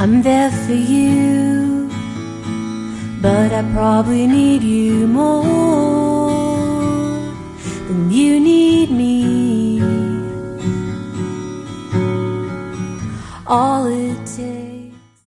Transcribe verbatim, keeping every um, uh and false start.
I'm there for you, but I probably need you more than you